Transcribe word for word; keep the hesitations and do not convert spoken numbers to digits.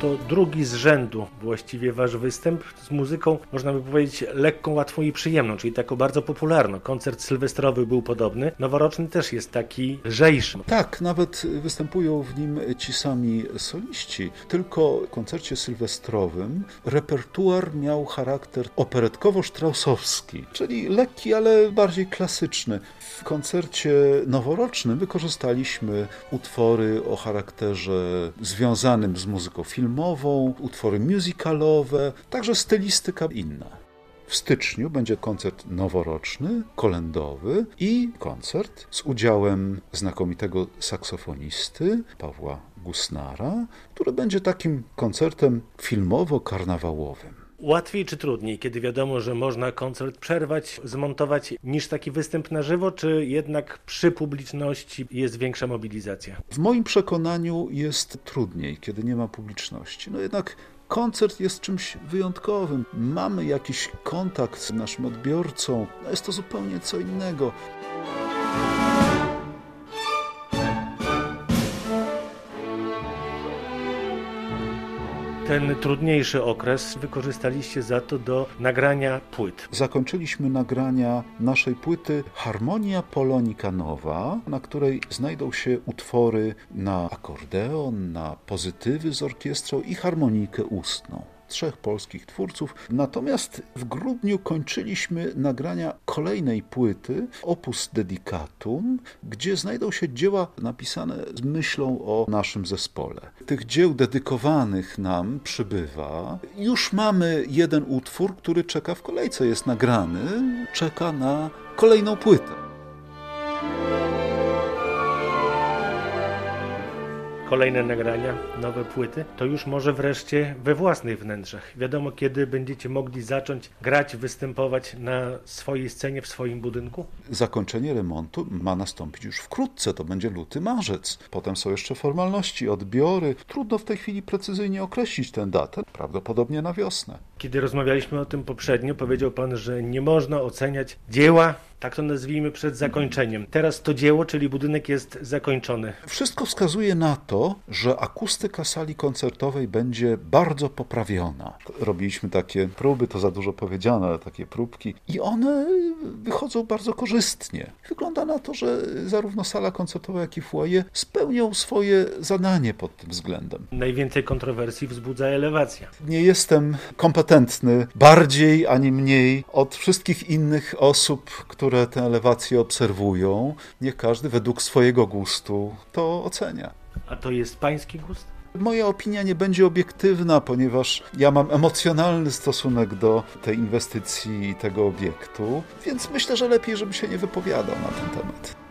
to drugi z rzędu właściwie wasz występ z muzyką, można by powiedzieć, lekką, łatwą i przyjemną, czyli taką bardzo popularną. Koncert sylwestrowy był podobny, noworoczny też jest taki lżejszy. Tak, nawet występują w nim ci sami soliści, tylko w koncercie sylwestrowym repertuar miał charakter operetkowo-sztrausowski, czyli lekki, ale bardziej klasyczny. W koncercie noworocznym wykorzystaliśmy utwory o charakterze związanym z muzyką filmową, utwory musicalowe, także stylistyka inna. W styczniu będzie koncert noworoczny, kolędowy i koncert z udziałem znakomitego saksofonisty Pawła Gusnara, który będzie takim koncertem filmowo-karnawałowym. Łatwiej czy trudniej, kiedy wiadomo, że można koncert przerwać, zmontować, niż taki występ na żywo, czy jednak przy publiczności jest większa mobilizacja? W moim przekonaniu jest trudniej, kiedy nie ma publiczności. No jednak koncert jest czymś wyjątkowym. Mamy jakiś kontakt z naszym odbiorcą. No jest to zupełnie co innego. Ten trudniejszy okres wykorzystaliście za to do nagrania płyt. Zakończyliśmy nagrania naszej płyty Harmonia Polonika Nowa, na której znajdą się utwory na akordeon, na pozytywy z orkiestrą i harmonikę ustną. Trzech polskich twórców. Natomiast w grudniu kończyliśmy nagrania kolejnej płyty, Opus Dedicatum, gdzie znajdą się dzieła napisane z myślą o naszym zespole. Tych dzieł dedykowanych nam przybywa. Już mamy jeden utwór, który czeka w kolejce, jest nagrany, czeka na kolejną płytę. Kolejne nagrania, nowe płyty, to już może wreszcie we własnych wnętrzach. Wiadomo, kiedy będziecie mogli zacząć grać, występować na swojej scenie, w swoim budynku? Zakończenie remontu ma nastąpić już wkrótce, to będzie luty, marzec. Potem są jeszcze formalności, odbiory. Trudno w tej chwili precyzyjnie określić tę datę, prawdopodobnie na wiosnę. Kiedy rozmawialiśmy o tym poprzednio, powiedział pan, że nie można oceniać dzieła, tak to nazwijmy, przed zakończeniem. Teraz to dzieło, czyli budynek, jest zakończony. Wszystko wskazuje na to, że akustyka sali koncertowej będzie bardzo poprawiona. Robiliśmy takie próby, to za dużo powiedziane, ale takie próbki i one wychodzą bardzo korzystnie. Wygląda na to, że zarówno sala koncertowa, jak i foyer spełnią swoje zadanie pod tym względem. Najwięcej kontrowersji wzbudza elewacja. Nie jestem kompetentny bardziej ani mniej od wszystkich innych osób, które tę elewację obserwują. Niech każdy według swojego gustu to ocenia. A to jest pański gust? Moja opinia nie będzie obiektywna, ponieważ ja mam emocjonalny stosunek do tej inwestycji i tego obiektu, więc myślę, że lepiej, żebym się nie wypowiadał na ten temat.